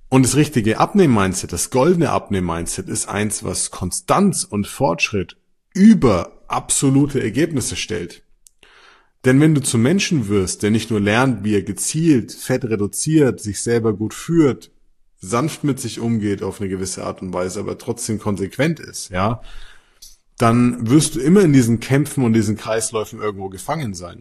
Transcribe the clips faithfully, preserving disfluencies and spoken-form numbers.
Und das richtige Abnehm-Mindset, das goldene Abnehm-Mindset ist eins, was Konstanz und Fortschritt über absolute Ergebnisse stellt. Denn wenn du zum Menschen wirst, der nicht nur lernt, wie er gezielt Fett reduziert, sich selber gut führt, sanft mit sich umgeht auf eine gewisse Art und Weise, aber trotzdem konsequent ist, ja, dann wirst du immer in diesen Kämpfen und diesen Kreisläufen irgendwo gefangen sein.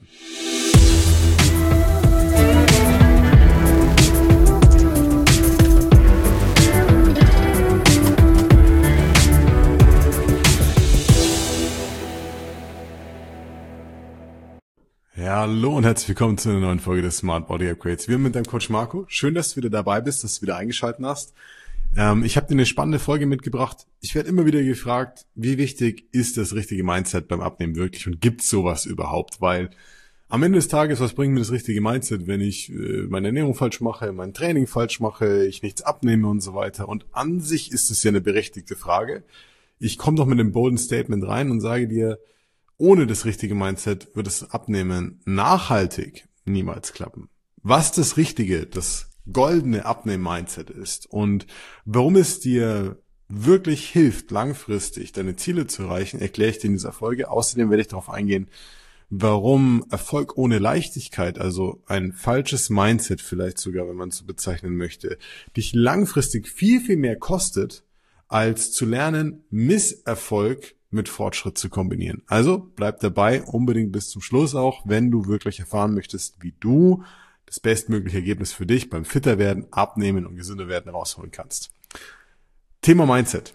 Ja, hallo und herzlich willkommen zu einer neuen Folge des Smart Body Upgrades. Wir sind mit deinem Coach Marco. Schön, dass du wieder dabei bist, dass du wieder eingeschaltet hast. Ähm, ich habe dir eine spannende Folge mitgebracht. Ich werde immer wieder gefragt, wie wichtig ist das richtige Mindset beim Abnehmen wirklich und gibt es sowas überhaupt? Weil am Ende des Tages, was bringt mir das richtige Mindset, wenn ich äh, meine Ernährung falsch mache, mein Training falsch mache, ich nichts abnehme und so weiter? Und an sich ist es ja eine berechtigte Frage. Ich komme doch mit einem bolden Statement rein und sage dir, ohne das richtige Mindset wird das Abnehmen nachhaltig niemals klappen. Was das richtige, das goldene Abnehmen-Mindset ist und warum es dir wirklich hilft, langfristig deine Ziele zu erreichen, erkläre ich dir in dieser Folge. Außerdem werde ich darauf eingehen, warum Erfolg ohne Leichtigkeit, also ein falsches Mindset vielleicht sogar, wenn man es so bezeichnen möchte, dich langfristig viel, viel mehr kostet, als zu lernen, Misserfolg mit Fortschritt zu kombinieren. Also bleib dabei, unbedingt bis zum Schluss auch, wenn du wirklich erfahren möchtest, wie du das bestmögliche Ergebnis für dich beim fitter werden, abnehmen und gesünder werden rausholen kannst. Thema Mindset.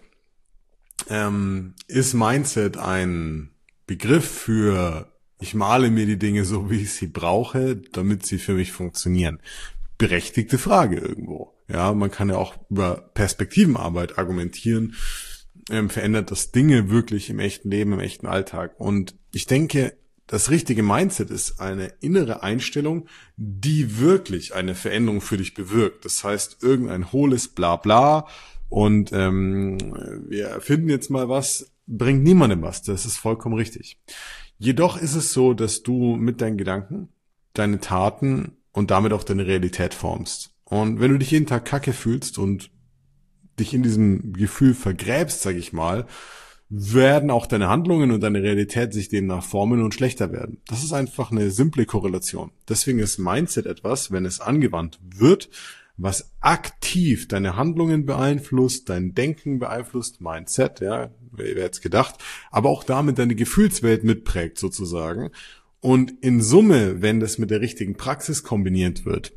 Ähm, ist Mindset ein Begriff für, ich male mir die Dinge so, wie ich sie brauche, damit sie für mich funktionieren? Berechtigte Frage irgendwo. Ja, man kann ja auch über Perspektivenarbeit argumentieren. Ähm, verändert das Dinge wirklich im echten Leben, im echten Alltag. Und ich denke, das richtige Mindset ist eine innere Einstellung, die wirklich eine Veränderung für dich bewirkt. Das heißt, irgendein hohles Blabla und ähm, wir erfinden jetzt mal was, bringt niemandem was. Das ist vollkommen richtig. Jedoch ist es so, dass du mit deinen Gedanken, deine Taten und damit auch deine Realität formst. Und wenn du dich jeden Tag kacke fühlst und dich in diesem Gefühl vergräbst, sag ich mal, werden auch deine Handlungen und deine Realität sich demnach formen und schlechter werden. Das ist einfach eine simple Korrelation. Deswegen ist Mindset etwas, wenn es angewandt wird, was aktiv deine Handlungen beeinflusst, dein Denken beeinflusst, Mindset, ja, wer hätte es gedacht, aber auch damit deine Gefühlswelt mitprägt sozusagen. Und in Summe, wenn das mit der richtigen Praxis kombiniert wird,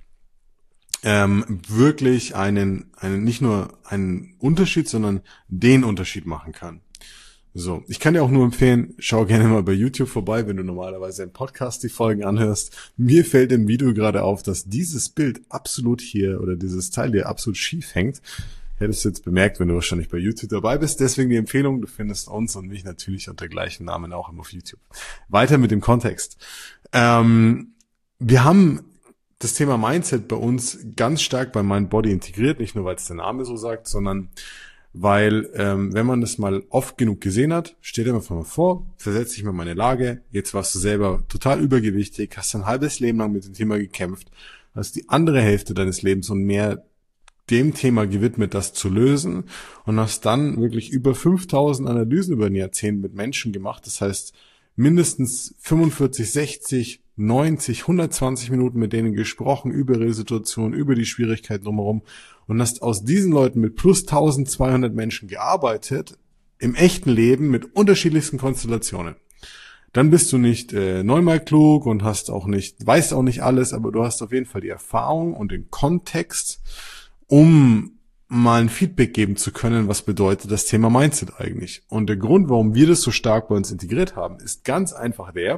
Ähm, wirklich einen, einen, nicht nur einen Unterschied, sondern den Unterschied machen kann. So, ich kann dir auch nur empfehlen, schau gerne mal bei YouTube vorbei, wenn du normalerweise im Podcast die Folgen anhörst. Mir fällt im Video gerade auf, dass dieses Bild absolut hier oder dieses Teil hier absolut schief hängt. Hättest du jetzt bemerkt, wenn du wahrscheinlich bei YouTube dabei bist. Deswegen die Empfehlung, du findest uns und mich natürlich unter gleichen Namen auch immer auf YouTube. Weiter mit dem Kontext. Ähm, wir haben das Thema Mindset bei uns ganz stark bei Mind Body integriert, nicht nur weil es der Name so sagt, sondern weil, ähm, wenn man das mal oft genug gesehen hat, stell dir einfach mal vor, versetz dich mal in meine Lage, jetzt warst du selber total übergewichtig, hast ein halbes Leben lang mit dem Thema gekämpft, hast die andere Hälfte deines Lebens und mehr dem Thema gewidmet, das zu lösen und hast dann wirklich über fünftausend Analysen über ein Jahrzehnt mit Menschen gemacht, das heißt mindestens fünfundvierzig, sechzig, neunzig, hundertzwanzig Minuten mit denen gesprochen über ihre Situation, über die Schwierigkeiten drumherum und hast aus diesen Leuten mit plus eintausendzweihundert Menschen gearbeitet, im echten Leben mit unterschiedlichsten Konstellationen. Dann bist du nicht äh, neunmal klug und hast auch nicht, weißt auch nicht alles, aber du hast auf jeden Fall die Erfahrung und den Kontext, um mal ein Feedback geben zu können, was bedeutet das Thema Mindset eigentlich. Und der Grund, warum wir das so stark bei uns integriert haben, ist ganz einfach der,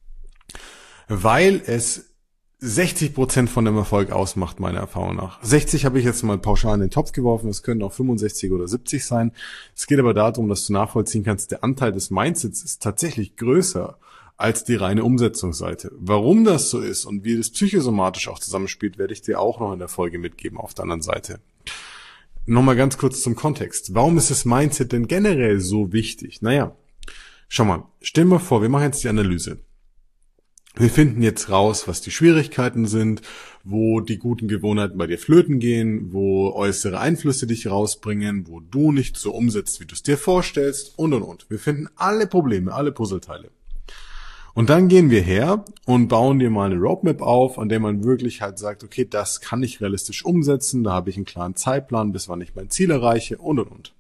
weil es sechzig Prozent von dem Erfolg ausmacht, meiner Erfahrung nach. sechzig habe ich jetzt mal pauschal in den Topf geworfen, es können auch fünfundsechzig oder siebzig sein. Es geht aber darum, dass du nachvollziehen kannst, der Anteil des Mindsets ist tatsächlich größer als die reine Umsetzungsseite. Warum das so ist und wie das psychosomatisch auch zusammenspielt, werde ich dir auch noch in der Folge mitgeben auf der anderen Seite. Nochmal ganz kurz zum Kontext. Warum ist das Mindset denn generell so wichtig? Naja, schau mal, stell dir mal vor, wir machen jetzt die Analyse. Wir finden jetzt raus, was die Schwierigkeiten sind, wo die guten Gewohnheiten bei dir flöten gehen, wo äußere Einflüsse dich rausbringen, wo du nicht so umsetzt, wie du es dir vorstellst und und und. Wir finden alle Probleme, alle Puzzleteile. Und dann gehen wir her und bauen dir mal eine Roadmap auf, an der man wirklich halt sagt, okay, das kann ich realistisch umsetzen, da habe ich einen klaren Zeitplan, bis wann ich mein Ziel erreiche und und und.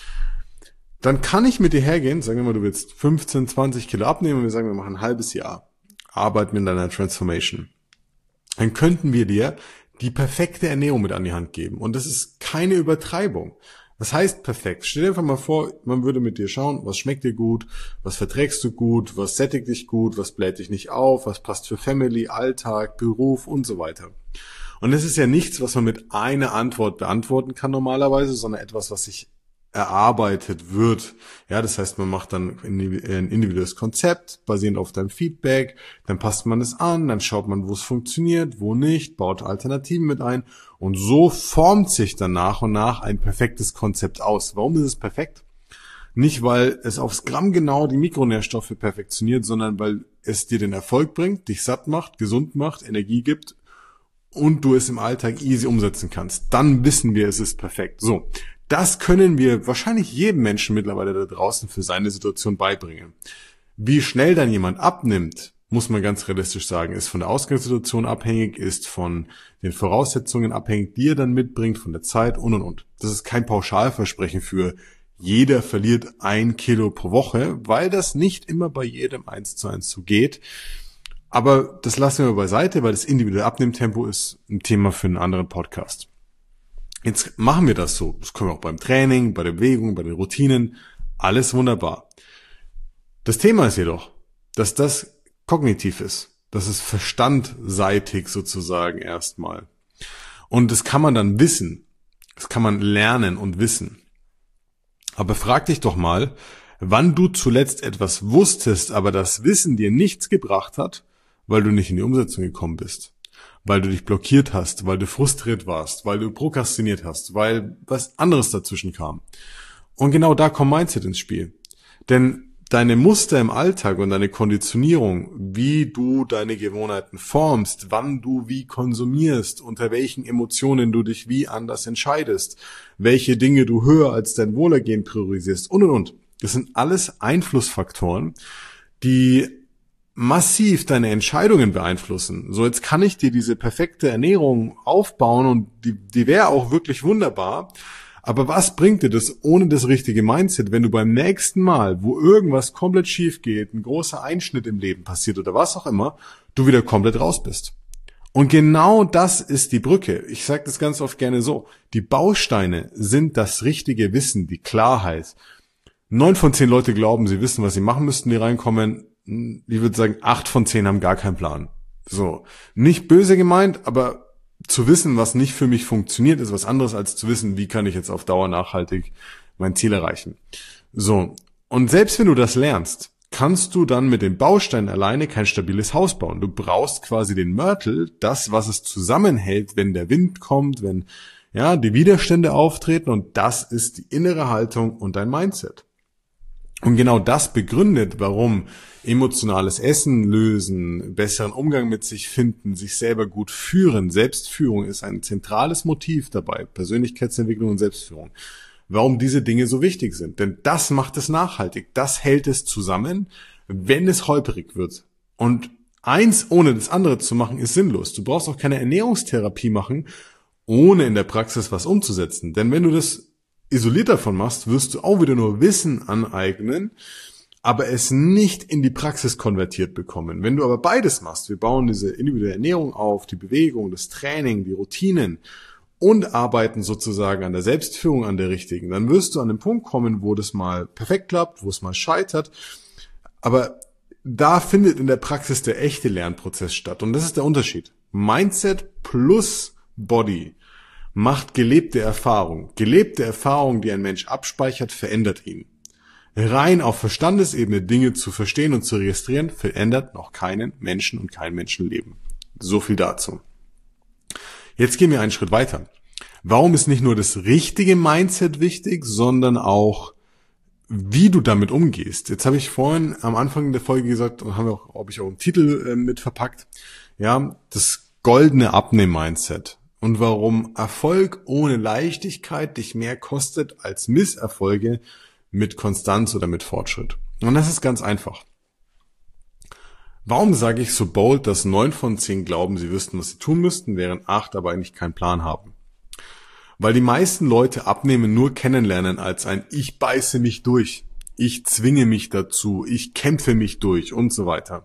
Dann kann ich mit dir hergehen, sagen wir mal, du willst fünfzehn, zwanzig Kilo abnehmen und wir sagen, wir machen ein halbes Jahr. Arbeiten in deiner Transformation. Dann könnten wir dir die perfekte Ernährung mit an die Hand geben. Und das ist keine Übertreibung. Was heißt perfekt? Stell dir einfach mal vor, man würde mit dir schauen, was schmeckt dir gut, was verträgst du gut, was sättigt dich gut, was bläht dich nicht auf, was passt für Family, Alltag, Beruf und so weiter. Und das ist ja nichts, was man mit einer Antwort beantworten kann normalerweise, sondern etwas, was sich erarbeitet wird. Ja, das heißt, man macht dann ein individuelles Konzept, basierend auf deinem Feedback, dann passt man es an, dann schaut man, wo es funktioniert, wo nicht, baut Alternativen mit ein und so formt sich dann nach und nach ein perfektes Konzept aus. Warum ist es perfekt? Nicht, weil es aufs Gramm genau die Mikronährstoffe perfektioniert, sondern weil es dir den Erfolg bringt, dich satt macht, gesund macht, Energie gibt und du es im Alltag easy umsetzen kannst. Dann wissen wir, es ist perfekt. So. Das können wir wahrscheinlich jedem Menschen mittlerweile da draußen für seine Situation beibringen. Wie schnell dann jemand abnimmt, muss man ganz realistisch sagen, ist von der Ausgangssituation abhängig, ist von den Voraussetzungen abhängig, die er dann mitbringt, von der Zeit und und und. Das ist kein Pauschalversprechen für jeder verliert ein Kilo pro Woche, weil das nicht immer bei jedem eins zu eins so geht. Aber das lassen wir beiseite, weil das individuelle Abnehmtempo ist ein Thema für einen anderen Podcast. Jetzt machen wir das so. Das können wir auch beim Training, bei der Bewegung, bei den Routinen. Alles wunderbar. Das Thema ist jedoch, dass das kognitiv ist. Das ist verstandseitig sozusagen erstmal. Und das kann man dann wissen. Das kann man lernen und wissen. Aber frag dich doch mal, wann du zuletzt etwas wusstest, aber das Wissen dir nichts gebracht hat, weil du nicht in die Umsetzung gekommen bist. Weil du dich blockiert hast, weil du frustriert warst, weil du prokrastiniert hast, weil was anderes dazwischen kam. Und genau da kommt Mindset ins Spiel. Denn deine Muster im Alltag und deine Konditionierung, wie du deine Gewohnheiten formst, wann du wie konsumierst, unter welchen Emotionen du dich wie anders entscheidest, welche Dinge du höher als dein Wohlergehen priorisierst und und und. Das sind alles Einflussfaktoren, die massiv deine Entscheidungen beeinflussen. So, jetzt kann ich dir diese perfekte Ernährung aufbauen und die, die wäre auch wirklich wunderbar. Aber was bringt dir das ohne das richtige Mindset, wenn du beim nächsten Mal, wo irgendwas komplett schief geht, ein großer Einschnitt im Leben passiert oder was auch immer, du wieder komplett raus bist? Und genau das ist die Brücke. Ich sage das ganz oft gerne so. Die Bausteine sind das richtige Wissen, die Klarheit. Neun von zehn Leute glauben, sie wissen, was sie machen müssten, die reinkommen. Ich würde sagen, acht von zehn haben gar keinen Plan. So, nicht böse gemeint, aber zu wissen, was nicht für mich funktioniert, ist was anderes als zu wissen, wie kann ich jetzt auf Dauer nachhaltig mein Ziel erreichen. So, und selbst wenn du das lernst, kannst du dann mit den Bausteinen alleine kein stabiles Haus bauen. Du brauchst quasi den Mörtel, das, was es zusammenhält, wenn der Wind kommt, wenn ja die Widerstände auftreten, und das ist die innere Haltung und dein Mindset. Und genau das begründet, warum emotionales Essen lösen, besseren Umgang mit sich finden, sich selber gut führen. Selbstführung ist ein zentrales Motiv dabei, Persönlichkeitsentwicklung und Selbstführung. Warum diese Dinge so wichtig sind. Denn das macht es nachhaltig, das hält es zusammen, wenn es holprig wird. Und eins ohne das andere zu machen, ist sinnlos. Du brauchst auch keine Ernährungstherapie machen, ohne in der Praxis was umzusetzen. Denn wenn du das isoliert davon machst, wirst du auch wieder nur Wissen aneignen, aber es nicht in die Praxis konvertiert bekommen. Wenn du aber beides machst, wir bauen diese individuelle Ernährung auf, die Bewegung, das Training, die Routinen und arbeiten sozusagen an der Selbstführung, an der richtigen, dann wirst du an den Punkt kommen, wo das mal perfekt klappt, wo es mal scheitert, aber da findet in der Praxis der echte Lernprozess statt, und das ist der Unterschied. Mindset plus Body macht gelebte Erfahrung. Gelebte Erfahrung, die ein Mensch abspeichert, verändert ihn. Rein auf Verstandesebene Dinge zu verstehen und zu registrieren, verändert noch keinen Menschen und kein Menschenleben. So viel dazu. Jetzt gehen wir einen Schritt weiter. Warum ist nicht nur das richtige Mindset wichtig, sondern auch wie du damit umgehst. Jetzt habe ich vorhin am Anfang der Folge gesagt, und haben wir auch, habe ich auch einen Titel äh, mit verpackt, ja, das goldene Abnehm-Mindset und warum Erfolg ohne Leichtigkeit dich mehr kostet als Misserfolge mit Konstanz oder mit Fortschritt. Und das ist ganz einfach. Warum sage ich so bold, dass neun von zehn glauben, sie wüssten, was sie tun müssten, während acht aber eigentlich keinen Plan haben? Weil die meisten Leute Abnehmen nur kennenlernen als ein Ich beiße mich durch, ich zwinge mich dazu, ich kämpfe mich durch und so weiter.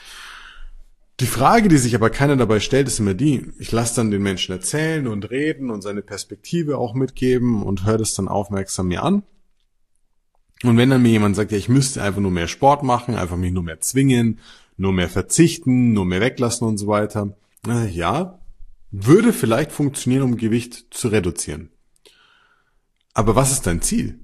Die Frage, die sich aber keiner dabei stellt, ist immer die, ich lasse dann den Menschen erzählen und reden und seine Perspektive auch mitgeben und höre das dann aufmerksam mir an. Und wenn dann mir jemand sagt, ja, ich müsste einfach nur mehr Sport machen, einfach mich nur mehr zwingen, nur mehr verzichten, nur mehr weglassen und so weiter, äh, ja, würde vielleicht funktionieren, um Gewicht zu reduzieren. Aber was ist dein Ziel?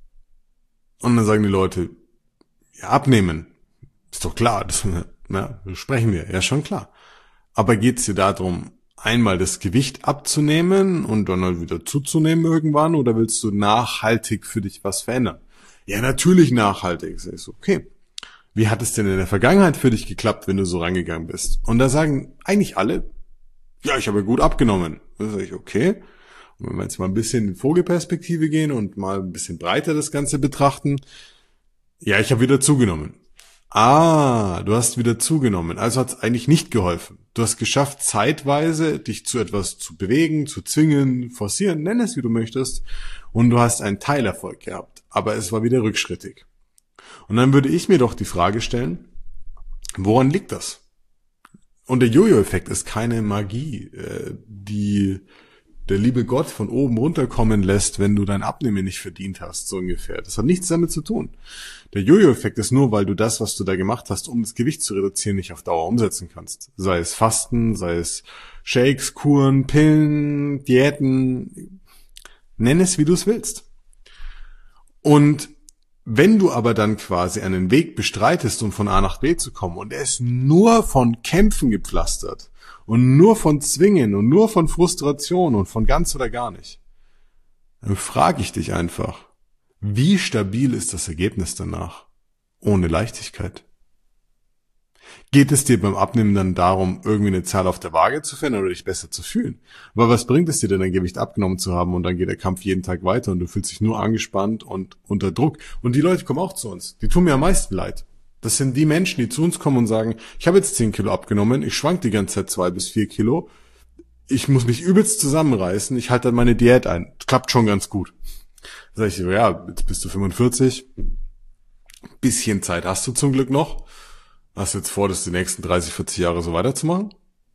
Und dann sagen die Leute, ja, abnehmen. Ist doch klar, das, ja, das sprechen wir, ja schon klar. Aber geht es dir darum, einmal das Gewicht abzunehmen und dann halt wieder zuzunehmen irgendwann, oder willst du nachhaltig für dich was verändern? Ja, natürlich nachhaltig. Das ist okay. Wie hat es denn in der Vergangenheit für dich geklappt, wenn du so rangegangen bist? Und da sagen eigentlich alle, ja, ich habe gut abgenommen. Da sage ich, okay. Und wenn wir jetzt mal ein bisschen in Vogelperspektive gehen und mal ein bisschen breiter das Ganze betrachten, ja, ich habe wieder zugenommen. Ah, du hast wieder zugenommen. Also hat es eigentlich nicht geholfen. Du hast geschafft, zeitweise dich zu etwas zu bewegen, zu zwingen, forcieren, nenn es wie du möchtest. Und du hast einen Teilerfolg gehabt. Aber es war wieder rückschrittig. Und dann würde ich mir doch die Frage stellen, woran liegt das? Und der Jojo-Effekt ist keine Magie, die der liebe Gott von oben runterkommen lässt, wenn du dein Abnehmen nicht verdient hast, so ungefähr. Das hat nichts damit zu tun. Der Jojo-Effekt ist nur, weil du das, was du da gemacht hast, um das Gewicht zu reduzieren, nicht auf Dauer umsetzen kannst. Sei es Fasten, sei es Shakes, Kuren, Pillen, Diäten, nenn es, wie du es willst. Und wenn du aber dann quasi einen Weg bestreitest, um von A nach B zu kommen, und er ist nur von Kämpfen gepflastert und nur von Zwingen und nur von Frustration und von ganz oder gar nicht, dann frage ich dich einfach, wie stabil ist das Ergebnis danach? Ohne Leichtigkeit. Geht es dir beim Abnehmen dann darum, irgendwie eine Zahl auf der Waage zu finden oder dich besser zu fühlen? Aber was bringt es dir denn, dein Gewicht abgenommen zu haben und dann geht der Kampf jeden Tag weiter und du fühlst dich nur angespannt und unter Druck? Und die Leute kommen auch zu uns. Die tun mir am meisten leid. Das sind die Menschen, die zu uns kommen und sagen, ich habe jetzt zehn Kilo abgenommen, ich schwank die ganze Zeit zwei bis vier Kilo, ich muss mich übelst zusammenreißen, ich halte dann meine Diät ein. Das klappt schon ganz gut. Da sage ich, ja, jetzt bist du fünfundvierzig, bisschen Zeit hast du zum Glück noch. Hast du jetzt vor, das die nächsten dreißig, vierzig Jahre so weiterzumachen?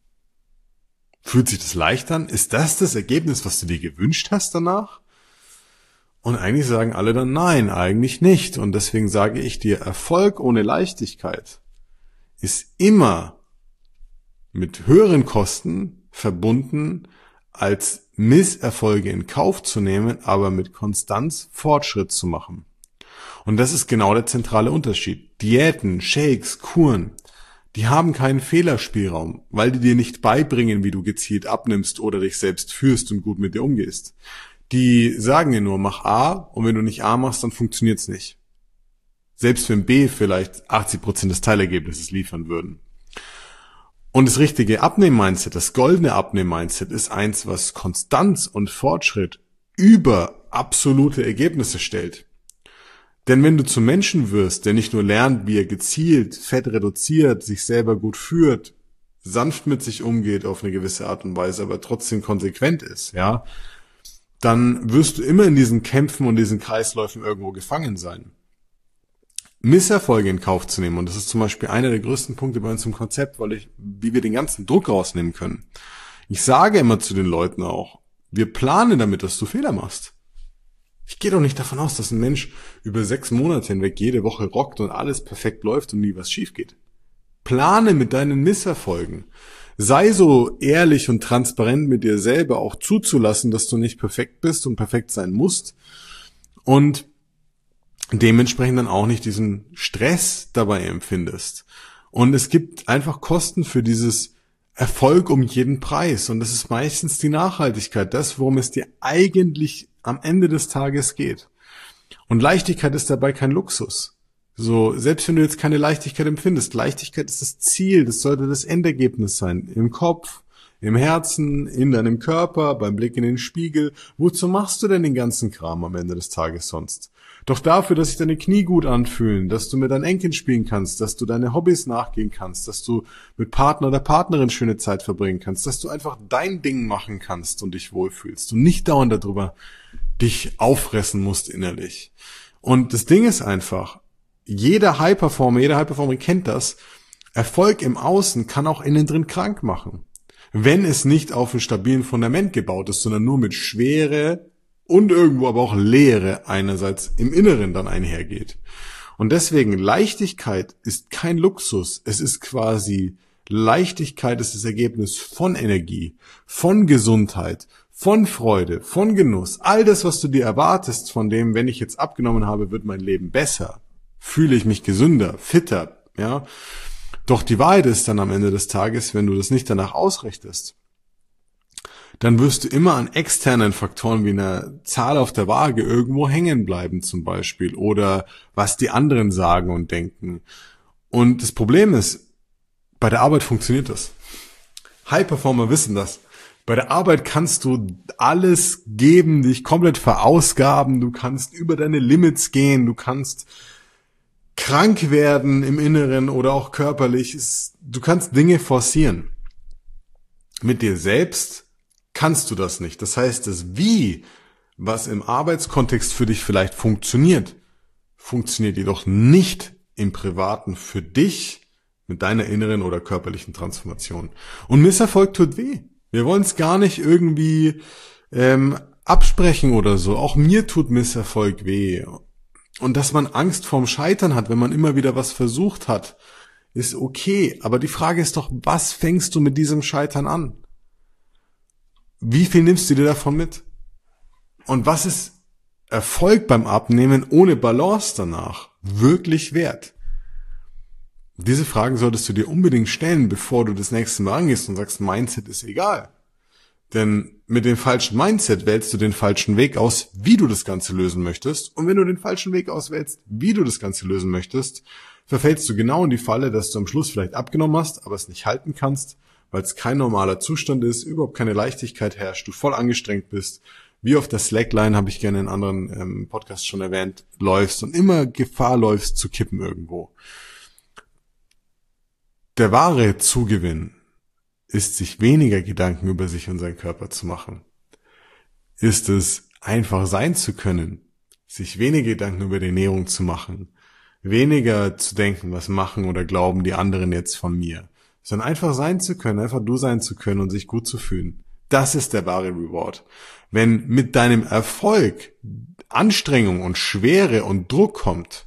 Fühlt sich das leicht an? Ist das das Ergebnis, was du dir gewünscht hast danach? Und eigentlich sagen alle dann, nein, eigentlich nicht. Und deswegen sage ich dir, Erfolg ohne Leichtigkeit ist immer mit höheren Kosten verbunden, als Misserfolge in Kauf zu nehmen, aber mit Konstanz Fortschritt zu machen. Und das ist genau der zentrale Unterschied. Diäten, Shakes, Kuren, die haben keinen Fehlerspielraum, weil die dir nicht beibringen, wie du gezielt abnimmst oder dich selbst führst und gut mit dir umgehst. Die sagen dir nur, mach A, und wenn du nicht A machst, dann funktioniert's nicht. Selbst wenn B vielleicht achtzig Prozent des Teilergebnisses liefern würden. Und das richtige Abnehm-Mindset, das goldene Abnehm-Mindset ist eins, was Konstanz und Fortschritt über absolute Ergebnisse stellt. Denn wenn du zum Menschen wirst, der nicht nur lernt, wie er gezielt Fett reduziert, sich selber gut führt, sanft mit sich umgeht auf eine gewisse Art und Weise, aber trotzdem konsequent ist, ja, dann wirst du immer in diesen Kämpfen und diesen Kreisläufen irgendwo gefangen sein. Misserfolge in Kauf zu nehmen, und das ist zum Beispiel einer der größten Punkte bei uns im Konzept, weil ich, wie wir den ganzen Druck rausnehmen können. Ich sage immer zu den Leuten auch, wir planen damit, dass du Fehler machst. Ich gehe doch nicht davon aus, dass ein Mensch über sechs Monate hinweg jede Woche rockt und alles perfekt läuft und nie was schief geht. Plane mit deinen Misserfolgen. Sei so ehrlich und transparent mit dir selber, auch zuzulassen, dass du nicht perfekt bist und perfekt sein musst. Und dementsprechend dann auch nicht diesen Stress dabei empfindest. Und es gibt einfach Kosten für dieses Erfolg um jeden Preis. Und das ist meistens die Nachhaltigkeit, das, worum es dir eigentlich am Ende des Tages geht. Und Leichtigkeit ist dabei kein Luxus. So, selbst wenn du jetzt keine Leichtigkeit empfindest, Leichtigkeit ist das Ziel, das sollte das Endergebnis sein. Im Kopf, im Herzen, in deinem Körper, beim Blick in den Spiegel. Wozu machst du denn den ganzen Kram am Ende des Tages sonst? Doch dafür, dass sich deine Knie gut anfühlen, dass du mit deinen Enkeln spielen kannst, dass du deine Hobbys nachgehen kannst, dass du mit Partner oder Partnerin schöne Zeit verbringen kannst, dass du einfach dein Ding machen kannst und dich wohlfühlst und nicht dauernd darüber dich auffressen musst innerlich. Und das Ding ist einfach, jeder High-Performer, jeder High-Performer kennt das, Erfolg im Außen kann auch innen drin krank machen. Wenn es nicht auf einem stabilen Fundament gebaut ist, sondern nur mit Schwere und irgendwo aber auch Leere einerseits im Inneren dann einhergeht. Und deswegen, Leichtigkeit ist kein Luxus. Es ist quasi, Leichtigkeit ist das Ergebnis von Energie, von Gesundheit, von Freude, von Genuss. All das, was du dir erwartest von dem, wenn ich jetzt abgenommen habe, wird mein Leben besser. Fühle ich mich gesünder, fitter, ja. Doch die Wahrheit ist dann am Ende des Tages, wenn du das nicht danach ausrichtest, dann wirst du immer an externen Faktoren wie einer Zahl auf der Waage irgendwo hängen bleiben zum Beispiel oder was die anderen sagen und denken. Und das Problem ist, bei der Arbeit funktioniert das. High-Performer wissen das. Bei der Arbeit kannst du alles geben, dich komplett verausgaben, du kannst über deine Limits gehen, du kannst krank werden im Inneren oder auch körperlich. Du kannst Dinge forcieren. Mit dir selbst kannst du das nicht. Das heißt, das Wie, was im Arbeitskontext für dich vielleicht funktioniert, funktioniert jedoch nicht im Privaten für dich mit deiner inneren oder körperlichen Transformation. Und Misserfolg tut weh. Wir wollen es gar nicht irgendwie ähm, absprechen oder so. Auch mir tut Misserfolg weh. Und dass man Angst vorm Scheitern hat, wenn man immer wieder was versucht hat, ist okay. Aber die Frage ist doch, was fängst du mit diesem Scheitern an? Wie viel nimmst du dir davon mit? Und was ist Erfolg beim Abnehmen ohne Balance danach wirklich wert? Diese Fragen solltest du dir unbedingt stellen, bevor du das nächste Mal angehst und sagst, Mindset ist egal. Denn mit dem falschen Mindset wählst du den falschen Weg aus, wie du das Ganze lösen möchtest. Und wenn du den falschen Weg auswählst, wie du das Ganze lösen möchtest, verfällst du genau in die Falle, dass du am Schluss vielleicht abgenommen hast, aber es nicht halten kannst, weil es kein normaler Zustand ist, überhaupt keine Leichtigkeit herrscht, du voll angestrengt bist, wie auf der Slackline, habe ich gerne in anderen ähm, Podcasts schon erwähnt, läufst und immer Gefahr läufst zu kippen irgendwo. Der wahre Zugewinn ist, sich weniger Gedanken über sich und seinen Körper zu machen. Ist es, einfach sein zu können, sich weniger Gedanken über die Ernährung zu machen, weniger zu denken, was machen oder glauben die anderen jetzt von mir, sondern einfach sein zu können, einfach du sein zu können und sich gut zu fühlen. Das ist der wahre Reward. Wenn mit deinem Erfolg Anstrengung und Schwere und Druck kommt,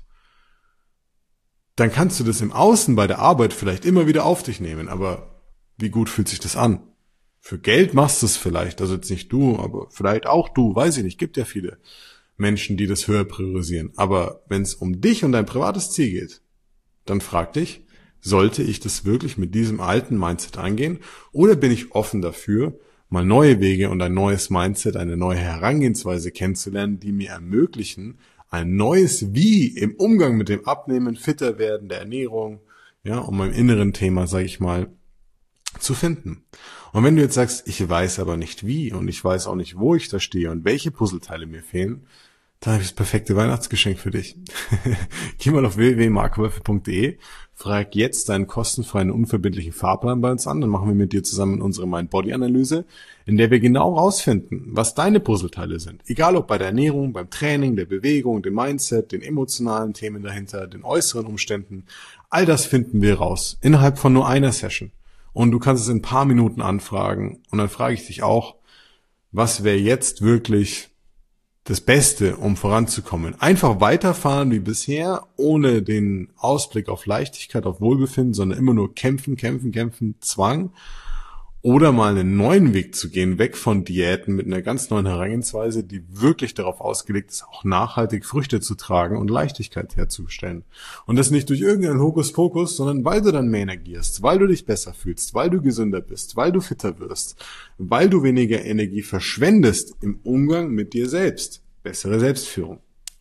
dann kannst du das im Außen bei der Arbeit vielleicht immer wieder auf dich nehmen, aber wie gut fühlt sich das an? Für Geld machst du es vielleicht, also jetzt nicht du, aber vielleicht auch du, weiß ich nicht, gibt ja viele Menschen, die das höher priorisieren. Aber wenn es um dich und dein privates Ziel geht, dann frag dich, sollte ich das wirklich mit diesem alten Mindset angehen oder bin ich offen dafür, mal neue Wege und ein neues Mindset, eine neue Herangehensweise kennenzulernen, die mir ermöglichen, ein neues Wie im Umgang mit dem Abnehmen, fitter werden, der Ernährung, ja, um meinem inneren Thema, sage ich mal, zu finden. Und wenn du jetzt sagst, ich weiß aber nicht wie und ich weiß auch nicht, wo ich da stehe und welche Puzzleteile mir fehlen, dann habe ich das perfekte Weihnachtsgeschenk für dich. Geh mal auf w w w punkt marco wölfe punkt d e, frag jetzt deinen kostenfreien, unverbindlichen Fahrplan bei uns an, dann machen wir mit dir zusammen unsere Mind-Body-Analyse, in der wir genau rausfinden, was deine Puzzleteile sind. Egal ob bei der Ernährung, beim Training, der Bewegung, dem Mindset, den emotionalen Themen dahinter, den äußeren Umständen, all das finden wir raus, innerhalb von nur einer Session. Und du kannst es in ein paar Minuten anfragen und dann frage ich dich auch, was wäre jetzt wirklich das Beste, um voranzukommen? Einfach weiterfahren wie bisher, ohne den Ausblick auf Leichtigkeit, auf Wohlbefinden, sondern immer nur kämpfen, kämpfen, kämpfen, Zwang. Oder mal einen neuen Weg zu gehen, weg von Diäten mit einer ganz neuen Herangehensweise, die wirklich darauf ausgelegt ist, auch nachhaltig Früchte zu tragen und Leichtigkeit herzustellen. Und das nicht durch irgendeinen Hokuspokus, sondern weil du dann mehr Energie hast, weil du dich besser fühlst, weil du gesünder bist, weil du fitter wirst, weil du weniger Energie verschwendest im Umgang mit dir selbst. Bessere Selbstführung.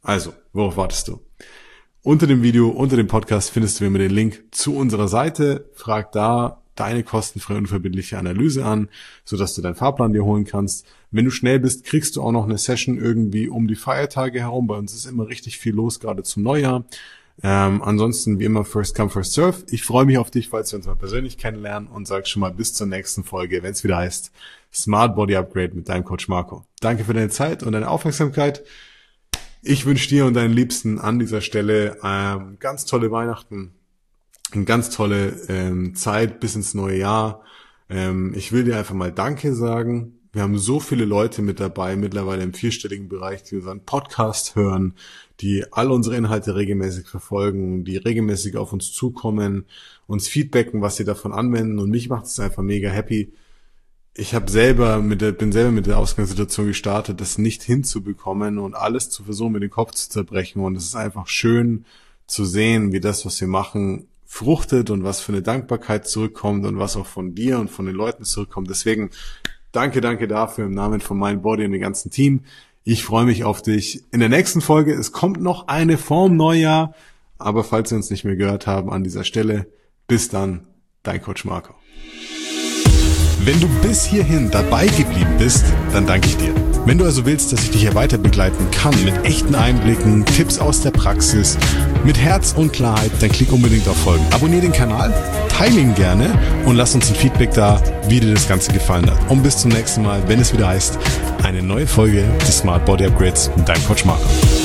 Also, worauf wartest du? Unter dem Video, unter dem Podcast findest du immer den Link zu unserer Seite. Frag da deine kostenfreie unverbindliche Analyse an, sodass du deinen Fahrplan dir holen kannst. Wenn du schnell bist, kriegst du auch noch eine Session irgendwie um die Feiertage herum. Bei uns ist immer richtig viel los, gerade zum Neujahr. Ähm, ansonsten wie immer First Come, First Serve. Ich freue mich auf dich, falls wir uns mal persönlich kennenlernen und sag schon mal bis zur nächsten Folge, wenn es wieder heißt Smart Body Upgrade mit deinem Coach Marco. Danke für deine Zeit und deine Aufmerksamkeit. Ich wünsche dir und deinen Liebsten an dieser Stelle ähm, ganz tolle Weihnachten, eine ganz tolle ähm, Zeit bis ins neue Jahr. Ähm, ich will dir einfach mal Danke sagen. Wir haben so viele Leute mit dabei, mittlerweile im vierstelligen Bereich, die unseren Podcast hören, die all unsere Inhalte regelmäßig verfolgen, die regelmäßig auf uns zukommen, uns feedbacken, was sie davon anwenden. Und mich macht es einfach mega happy. Ich habe selber mit der, bin selber mit der Ausgangssituation gestartet, das nicht hinzubekommen und alles zu versuchen, mit dem Kopf zu zerbrechen. Und es ist einfach schön zu sehen, wie das, was wir machen, fruchtet und was für eine Dankbarkeit zurückkommt und was auch von dir und von den Leuten zurückkommt. Deswegen danke, danke dafür im Namen von Mindbody und dem ganzen Team. Ich freue mich auf dich in der nächsten Folge. Es kommt noch eine vorm Neujahr, aber falls wir uns nicht mehr gehört haben an dieser Stelle, bis dann, dein Coach Marco. Wenn du bis hierhin dabei geblieben bist, dann danke ich dir. Wenn du also willst, dass ich dich hier weiter begleiten kann mit echten Einblicken, Tipps aus der Praxis, mit Herz und Klarheit, dann klick unbedingt auf Folgen. Abonnier den Kanal, teile ihn gerne und lass uns ein Feedback da, wie dir das Ganze gefallen hat. Und bis zum nächsten Mal, wenn es wieder heißt, eine neue Folge des Smart Body Upgrades mit deinem Coach Marco.